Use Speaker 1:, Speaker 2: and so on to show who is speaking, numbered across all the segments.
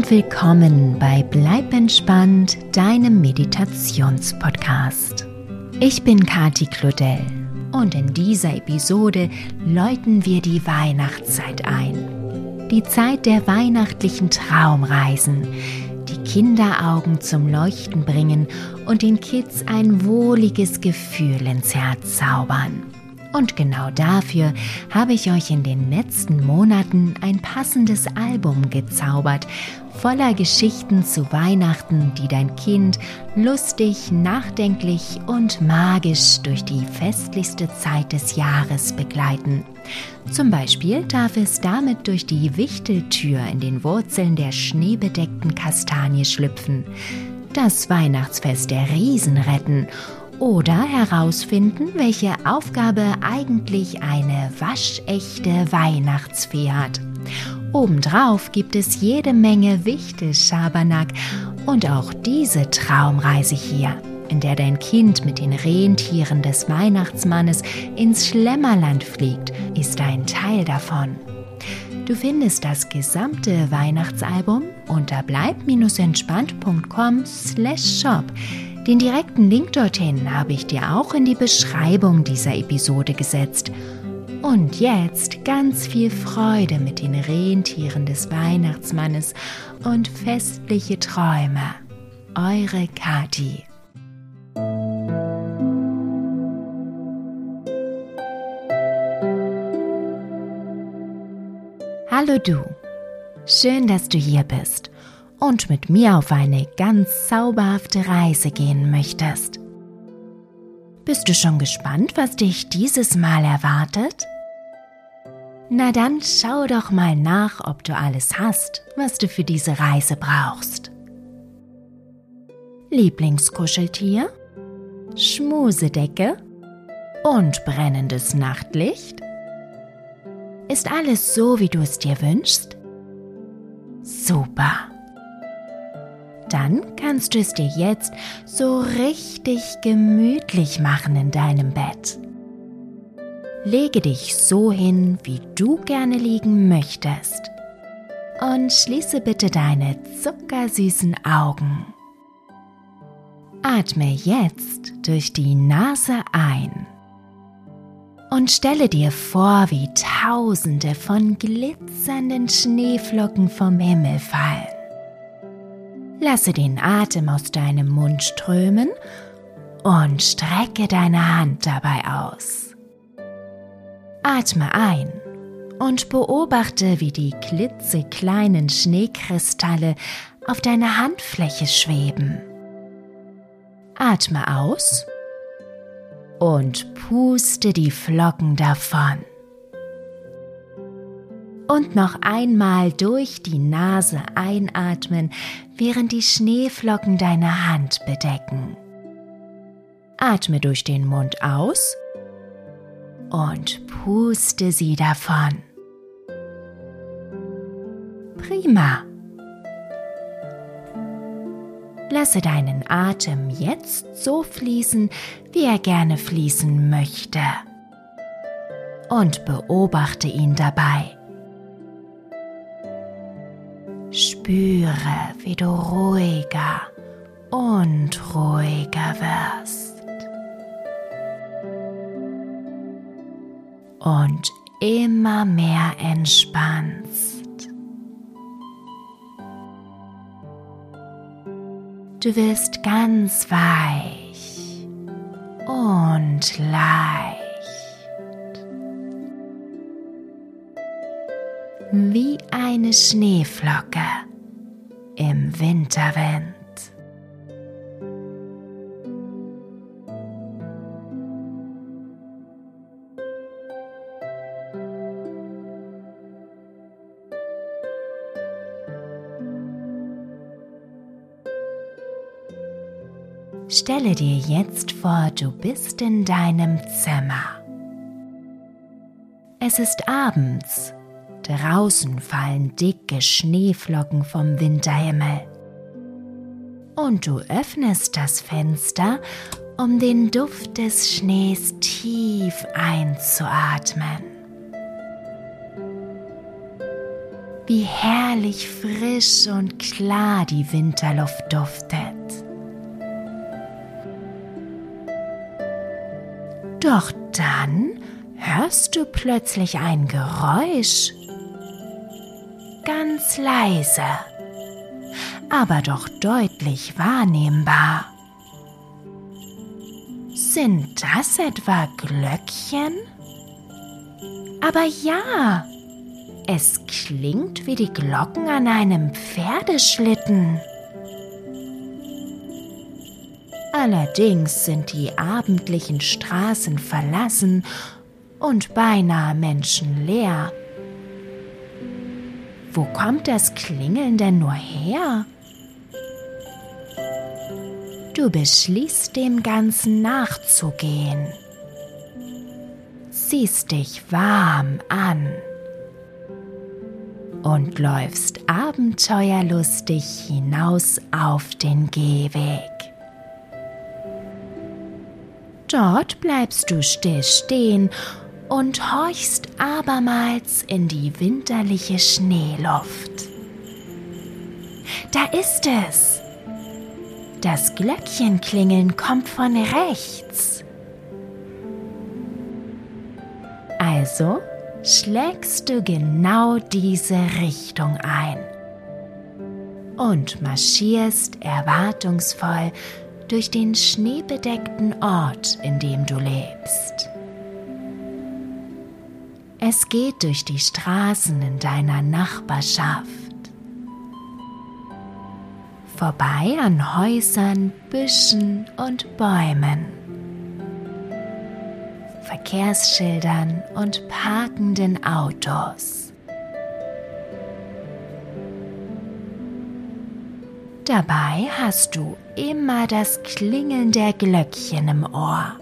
Speaker 1: und willkommen bei Bleib entspannt, deinem Meditationspodcast. Ich bin Kati Claudel und in dieser Episode läuten wir die Weihnachtszeit ein. Die Zeit der weihnachtlichen Traumreisen, die Kinderaugen zum Leuchten bringen und den Kids ein wohliges Gefühl ins Herz zaubern. Und genau dafür habe ich euch in den letzten Monaten ein passendes Album gezaubert, voller Geschichten zu Weihnachten, die dein Kind lustig, nachdenklich und magisch durch die festlichste Zeit des Jahres begleiten. Zum Beispiel darf es damit durch die Wichteltür in den Wurzeln der schneebedeckten Kastanie schlüpfen, das Weihnachtsfest der Riesen retten oder herausfinden, welche Aufgabe eigentlich eine waschechte Weihnachtsfee hat. Obendrauf gibt es jede Menge Wichtelschabernack und auch diese Traumreise hier, in der dein Kind mit den Rentieren des Weihnachtsmannes ins Schlemmerland fliegt, ist ein Teil davon. Du findest das gesamte Weihnachtsalbum unter bleib-entspannt.com/shop. Den direkten Link dorthin habe ich dir auch in die Beschreibung dieser Episode gesetzt. Und jetzt ganz viel Freude mit den Rentieren des Weihnachtsmannes und festliche Träume. Eure Kati. Hallo du, schön, dass du hier bist und mit mir auf eine ganz zauberhafte Reise gehen möchtest. Bist du schon gespannt, was dich dieses Mal erwartet? Na dann schau doch mal nach, ob du alles hast, was du für diese Reise brauchst. Lieblingskuscheltier, Schmusedecke und brennendes Nachtlicht? Ist alles so, wie du es dir wünschst? Super! Dann kannst du es dir jetzt so richtig gemütlich machen in deinem Bett. Lege dich so hin, wie du gerne liegen möchtest. Und schließe bitte deine zuckersüßen Augen. Atme jetzt durch die Nase ein. Und stelle dir vor, wie Tausende von glitzernden Schneeflocken vom Himmel fallen. Lasse den Atem aus deinem Mund strömen und strecke deine Hand dabei aus. Atme ein und beobachte, wie die klitzekleinen Schneekristalle auf deiner Handfläche schweben. Atme aus und puste die Flocken davon. Und noch einmal durch die Nase einatmen, während die Schneeflocken deine Hand bedecken. Atme durch den Mund aus und puste sie davon. Prima! Lasse deinen Atem jetzt so fließen, wie er gerne fließen möchte. Und beobachte ihn dabei. Spüre, wie du ruhiger und ruhiger wirst. Und immer mehr entspannst. Du wirst ganz weich und leicht. Wie eine Schneeflocke im Winterwind. Stelle dir jetzt vor, du bist in deinem Zimmer. Es ist abends. Draußen fallen dicke Schneeflocken vom Winterhimmel. Und du öffnest das Fenster, um den Duft des Schnees tief einzuatmen. wie herrlich frisch und klar die Winterluft duftet. Doch dann hörst du plötzlich ein Geräusch, ganz leise, aber doch deutlich wahrnehmbar. Sind das etwa Glöckchen? Aber ja, es klingt wie die Glocken an einem Pferdeschlitten. Allerdings sind die abendlichen Straßen verlassen und beinahe menschenleer. Wo kommt das Klingeln denn nur her? Du beschließt, dem Ganzen nachzugehen. Ziehst dich warm an und läufst abenteuerlustig hinaus auf den Gehweg. Dort bleibst du still stehen und horchst abermals in die winterliche Schneeluft. Da ist es! Das Glöckchenklingeln kommt von rechts. Also schlägst du genau diese Richtung ein und marschierst erwartungsvoll durch den schneebedeckten Ort, in dem du lebst. Es geht durch die Straßen in deiner Nachbarschaft, vorbei an Häusern, Büschen und Bäumen, Verkehrsschildern und parkenden Autos. Dabei hast du immer das Klingeln der Glöckchen im Ohr.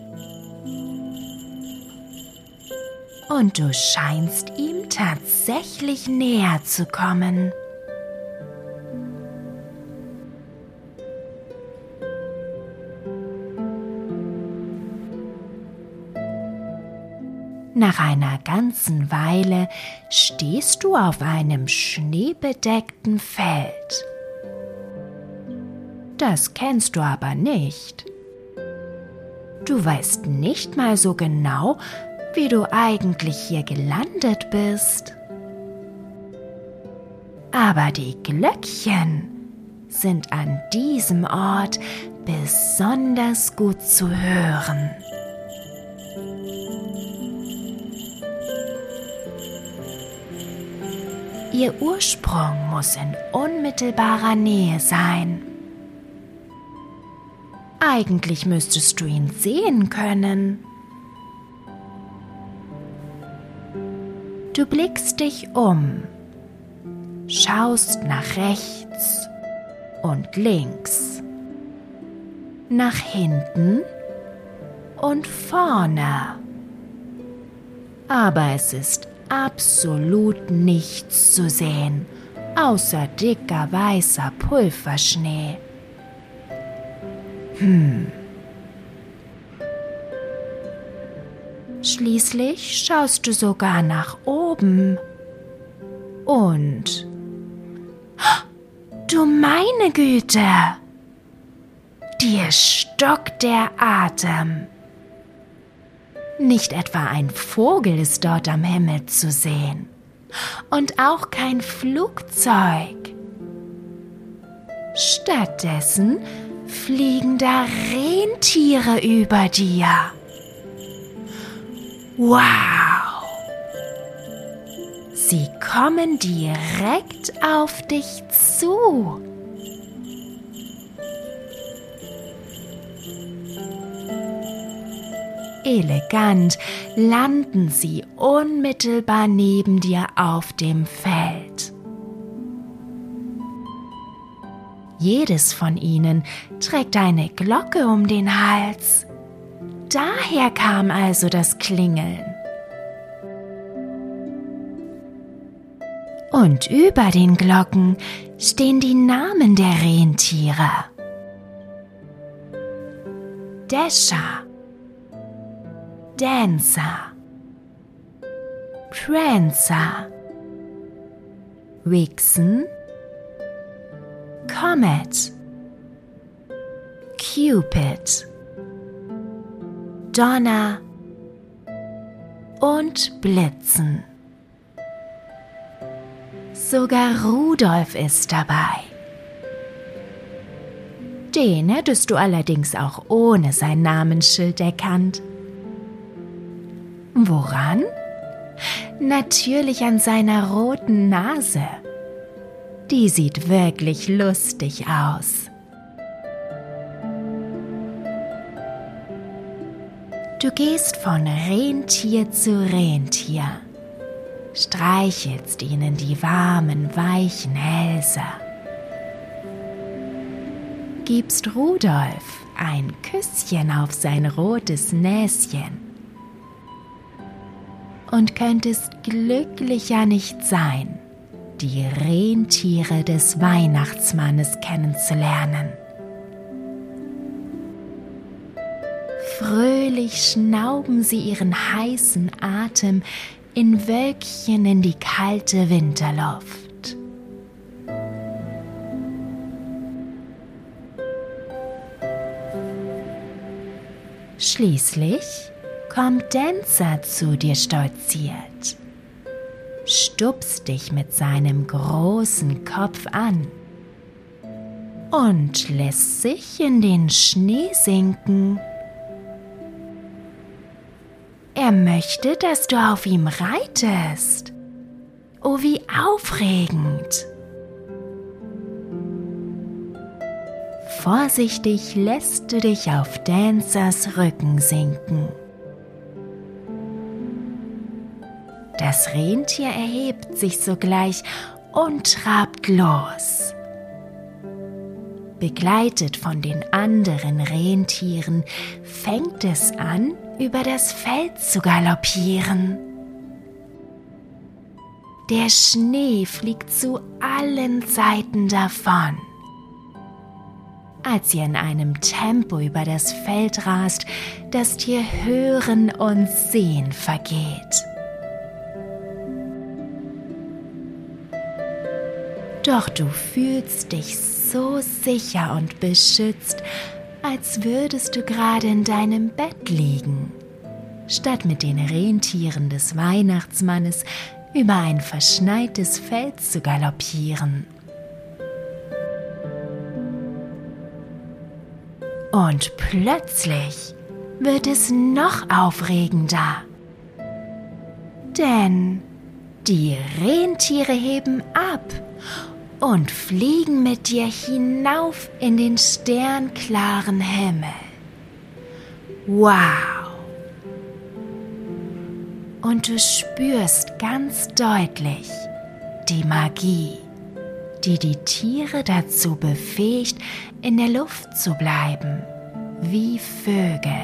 Speaker 1: Und du scheinst ihm tatsächlich näher zu kommen. Nach einer ganzen Weile stehst du auf einem schneebedeckten Feld. Das kennst du aber nicht. Du weißt nicht mal so genau, wie du eigentlich hier gelandet bist. Aber die Glöckchen sind an diesem Ort besonders gut zu hören. Ihr Ursprung muss in unmittelbarer Nähe sein. Eigentlich müsstest du ihn sehen können. Du blickst dich um, schaust nach rechts und links, nach hinten und vorne. Aber es ist absolut nichts zu sehen, außer dicker weißer Pulverschnee. Schließlich schaust du sogar nach oben und du meine Güte, dir stockt der Atem. Nicht etwa ein Vogel ist dort am Himmel zu sehen und auch kein Flugzeug. Stattdessen fliegen da Rentiere über dir. Wow! Sie kommen direkt auf dich zu. Elegant landen sie unmittelbar neben dir auf dem Feld. Jedes von ihnen trägt eine Glocke um den Hals. Daher kam also das Klingeln. Und über den Glocken stehen die Namen der Rentiere. Dasher, Dancer, Prancer, Vixen, Comet, Cupid, Donner und Blitzen. Sogar Rudolf ist dabei. Den hättest du allerdings auch ohne sein Namensschild erkannt. Woran? Natürlich an seiner roten Nase. Die sieht wirklich lustig aus. Du gehst von Rentier zu Rentier, streichelst ihnen die warmen, weichen Hälse, gibst Rudolf ein Küsschen auf sein rotes Näschen und könntest glücklicher nicht sein, die Rentiere des Weihnachtsmannes kennenzulernen. Fröhlich schnauben sie ihren heißen Atem in Wölkchen in die kalte Winterluft. Schließlich kommt Dancer zu dir stolziert, stupst dich mit seinem großen Kopf an und lässt sich in den Schnee sinken. Er möchte, dass du auf ihm reitest. Oh, wie aufregend! Vorsichtig lässt du dich auf Dancers Rücken sinken. Das Rentier erhebt sich sogleich und trabt los. Begleitet von den anderen Rentieren fängt es an, über das Feld zu galoppieren. Der Schnee fliegt zu allen Seiten davon. Als ihr in einem Tempo über das Feld rast, das dir Hören und Sehen vergeht. Doch du fühlst dich so sicher und beschützt, als würdest du gerade in deinem Bett liegen, statt mit den Rentieren des Weihnachtsmannes über ein verschneites Feld zu galoppieren. Und plötzlich wird es noch aufregender, denn die Rentiere heben ab und fliegen mit dir hinauf in den sternklaren Himmel. Wow! Und du spürst ganz deutlich die Magie, die die Tiere dazu befähigt, in der Luft zu bleiben, wie Vögel.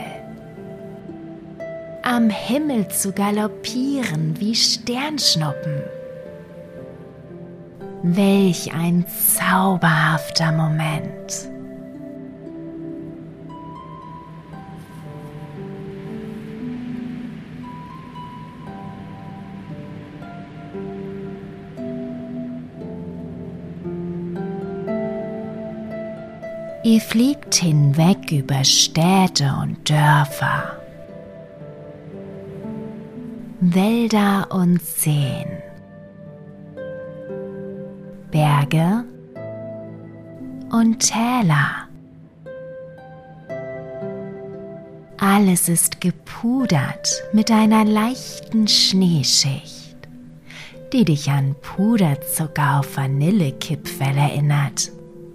Speaker 1: Am Himmel zu galoppieren wie Sternschnuppen. Welch ein zauberhafter Moment! Ihr fliegt hinweg über Städte und Dörfer, Wälder und Seen, Berge und Täler. Alles ist gepudert mit einer leichten Schneeschicht, die dich an Puderzucker auf Vanillekipferl erinnert.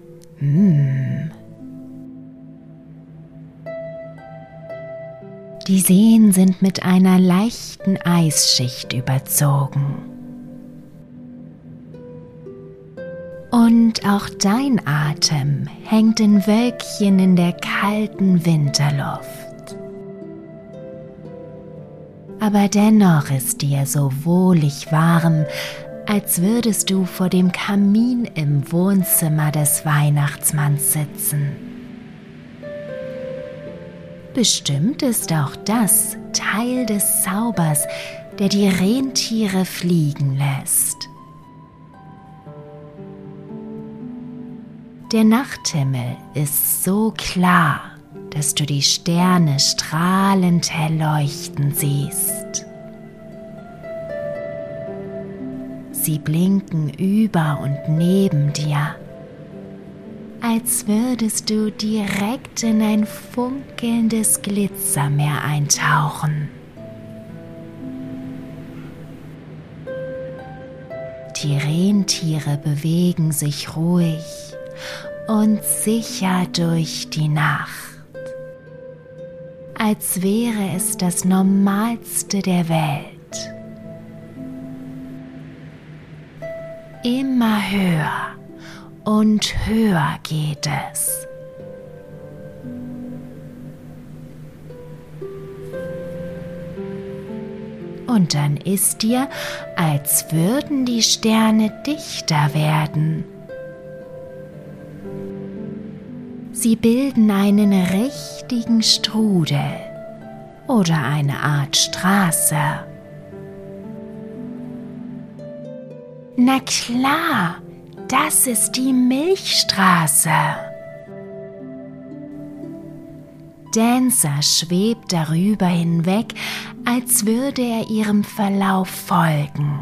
Speaker 1: Die Seen sind mit einer leichten Eisschicht überzogen. Und auch dein Atem hängt in Wölkchen in der kalten Winterluft. Aber dennoch ist dir so wohlig warm, als würdest du vor dem Kamin im Wohnzimmer des Weihnachtsmanns sitzen. Bestimmt ist auch das Teil des Zaubers, der die Rentiere fliegen lässt. Der Nachthimmel ist so klar, dass du die Sterne strahlend hell leuchten siehst. Sie blinken über und neben dir, als würdest du direkt in ein funkelndes Glitzermeer eintauchen. Die Rentiere bewegen sich ruhig und sicher durch die Nacht, als wäre es das Normalste der Welt. Immer höher und höher geht es. Und dann ist dir, als würden die Sterne dichter werden. Sie bilden einen richtigen Strudel oder eine Art Straße. Na klar, das ist die Milchstraße. Dancer schwebt darüber hinweg, als würde er ihrem Verlauf folgen.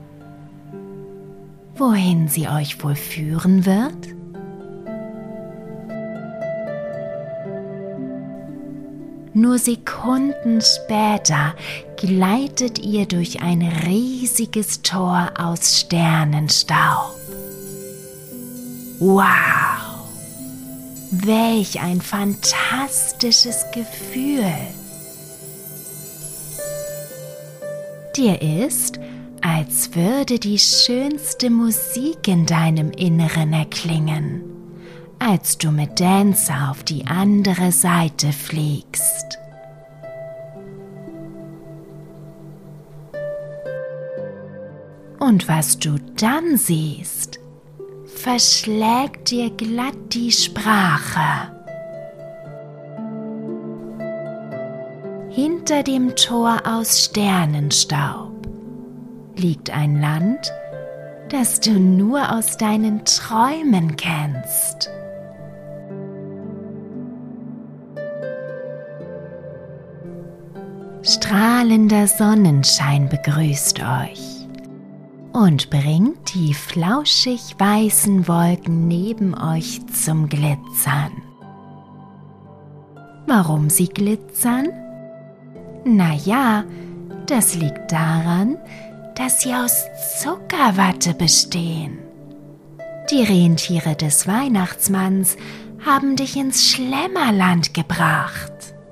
Speaker 1: Wohin sie euch wohl führen wird? Nur Sekunden später gleitet ihr durch ein riesiges Tor aus Sternenstaub. Wow! Welch ein fantastisches Gefühl! Dir ist, als würde die schönste Musik in deinem Inneren erklingen, als du mit Dancer auf die andere Seite fliegst. Und was du dann siehst, verschlägt dir glatt die Sprache. Hinter dem Tor aus Sternenstaub liegt ein Land, das du nur aus deinen Träumen kennst. Strahlender Sonnenschein begrüßt euch und bringt die flauschig weißen Wolken neben euch zum Glitzern. Warum sie glitzern? Na ja, das liegt daran, dass sie aus Zuckerwatte bestehen. Die Rentiere des Weihnachtsmanns haben dich ins Schlemmerland gebracht.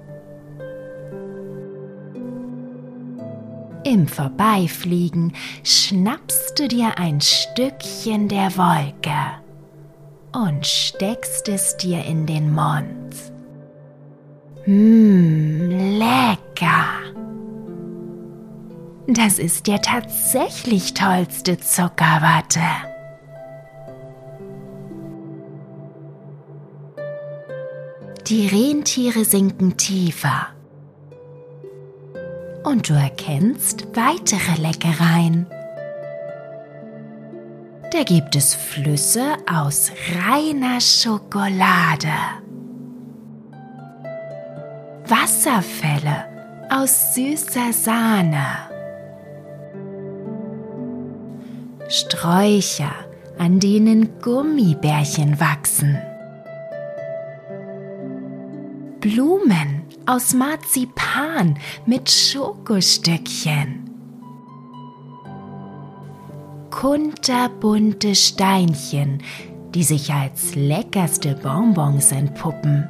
Speaker 1: Im Vorbeifliegen schnappst du dir ein Stückchen der Wolke und steckst es dir in den Mund. Lecker! Das ist der tatsächlich tollste Zuckerwatte. Die Rentiere sinken tiefer. Und du erkennst weitere Leckereien. Da gibt es Flüsse aus reiner Schokolade, Wasserfälle aus süßer Sahne, Sträucher, an denen Gummibärchen wachsen, Blumen aus Marzipan mit Schokostückchen, kunterbunte Steinchen, die sich als leckerste Bonbons entpuppen.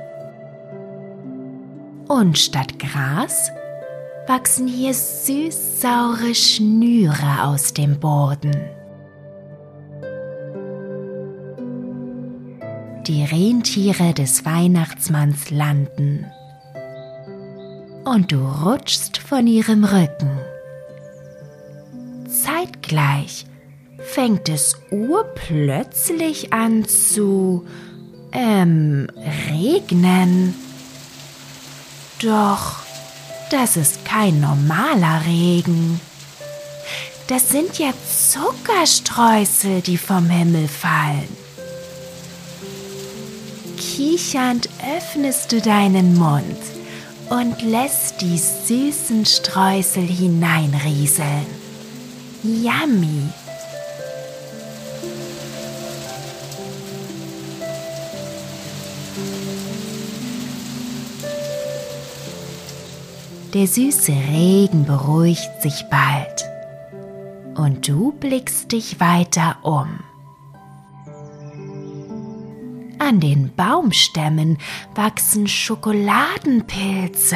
Speaker 1: Und statt Gras wachsen hier süß-saure Schnüre aus dem Boden. Die Rentiere des Weihnachtsmanns landen und du rutschst von ihrem Rücken. Zeitgleich fängt es urplötzlich an zu regnen. Doch das ist kein normaler Regen. Das sind ja Zuckerstreusel, die vom Himmel fallen. Kichernd öffnest du deinen Mund und lässt die süßen Streusel hineinrieseln. Yummy! Der süße Regen beruhigt sich bald und du blickst dich weiter um. An den Baumstämmen wachsen Schokoladenpilze.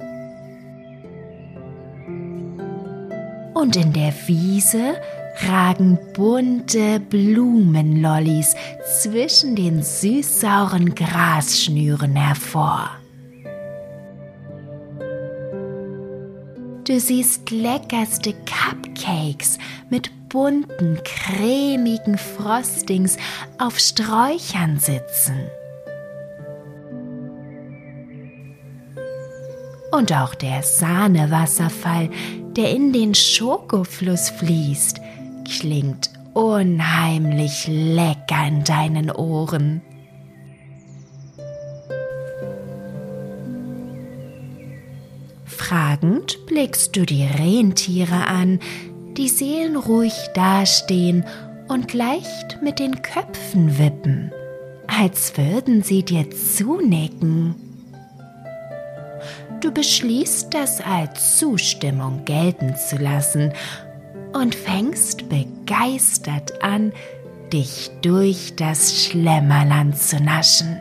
Speaker 1: Und in der Wiese ragen bunte Blumenlollis zwischen den süß-sauren Grasschnüren hervor. Du siehst leckerste Cupcakes mit bunten, cremigen Frostings auf Sträuchern sitzen. Und auch der Sahnewasserfall, der in den Schokofluss fließt, klingt unheimlich lecker in deinen Ohren. Fragend blickst du die Rentiere an, die seelenruhig dastehen und leicht mit den Köpfen wippen, als würden sie dir zunicken. Du beschließt, das als Zustimmung gelten zu lassen und fängst begeistert an, dich durch das Schlemmerland zu naschen.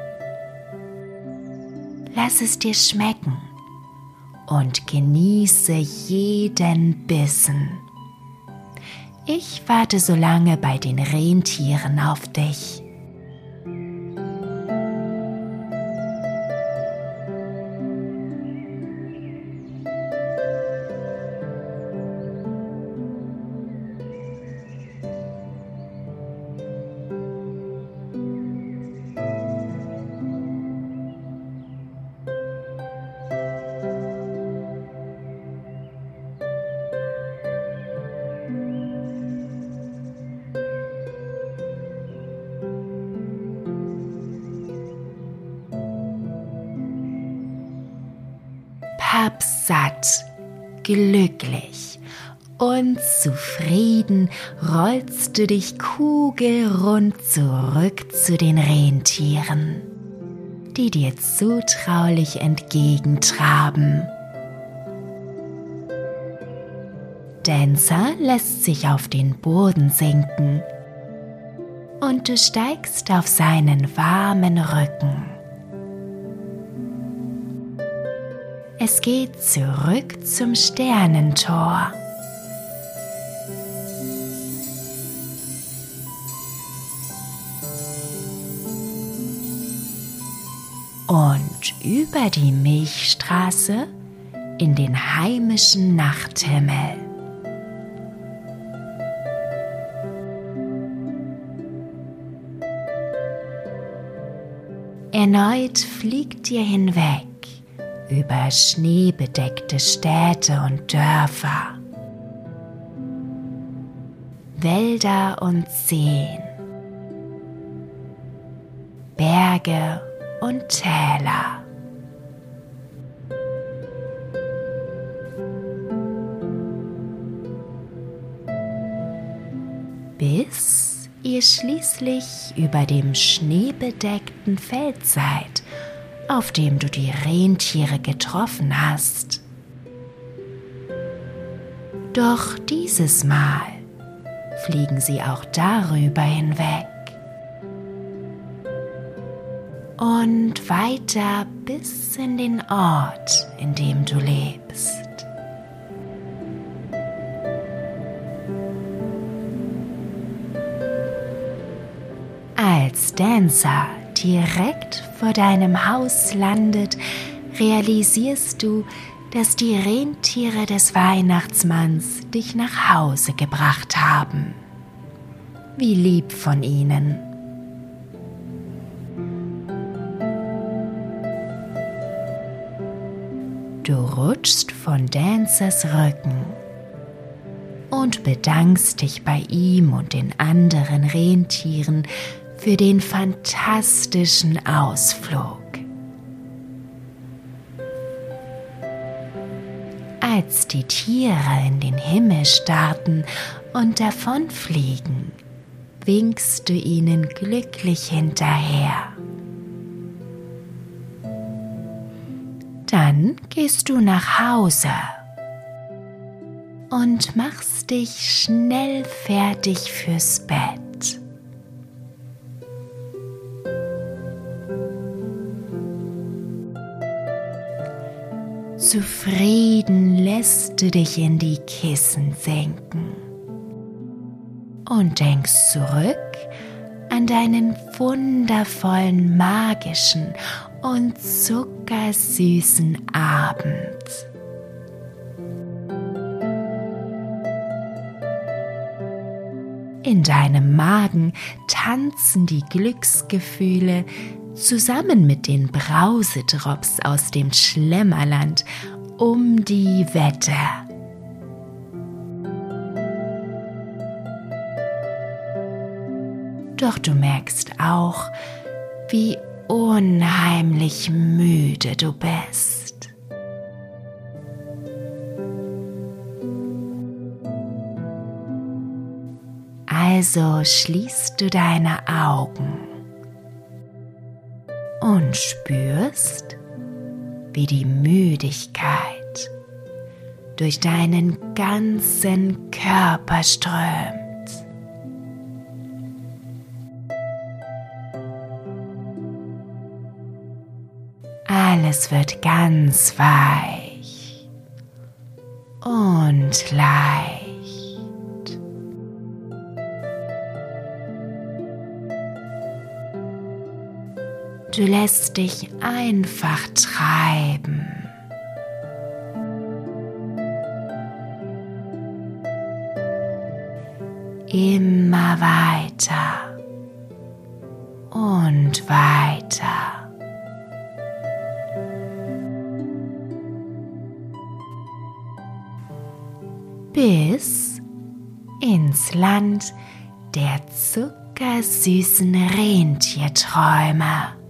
Speaker 1: Lass es dir schmecken und genieße jeden Bissen. Ich warte so lange bei den Rentieren auf dich. Pappsatt, glücklich und zufrieden rollst du dich kugelrund zurück zu den Rentieren, die dir zutraulich entgegentraben. Dancer lässt sich auf den Boden sinken und du steigst auf seinen warmen Rücken. Es geht zurück zum Sternentor. Und über die Milchstraße in den heimischen Nachthimmel. Erneut fliegt ihr hinweg über schneebedeckte Städte und Dörfer, Wälder und Seen, Berge und Täler. Bis ihr schließlich über dem schneebedeckten Feld seid, auf dem du die Rentiere getroffen hast. Doch dieses Mal fliegen sie auch darüber hinweg und weiter bis in den Ort, in dem du lebst. Als Dancer direkt vor deinem Haus landet, realisierst du, dass die Rentiere des Weihnachtsmanns dich nach Hause gebracht haben. Wie lieb von ihnen. Du rutschst von Dancers Rücken und bedankst dich bei ihm und den anderen Rentieren für den fantastischen Ausflug. Als die Tiere in den Himmel starten und davonfliegen, winkst du ihnen glücklich hinterher. Dann gehst du nach Hause und machst dich schnell fertig fürs Bett. Zufrieden lässt du dich in die Kissen sinken und denkst zurück an deinen wundervollen, magischen und zuckersüßen Abend. In deinem Magen tanzen die Glücksgefühle zusammen mit den Brausedrops aus dem Schlemmerland um die Wette. Doch du merkst auch, wie unheimlich müde du bist. Also schließt du deine Augen und spürst, wie die Müdigkeit durch deinen ganzen Körper strömt. Alles wird ganz weich und leicht. Du lässt dich einfach treiben. Immer weiter und weiter. Bis ins Land der zuckersüßen Rentierträume.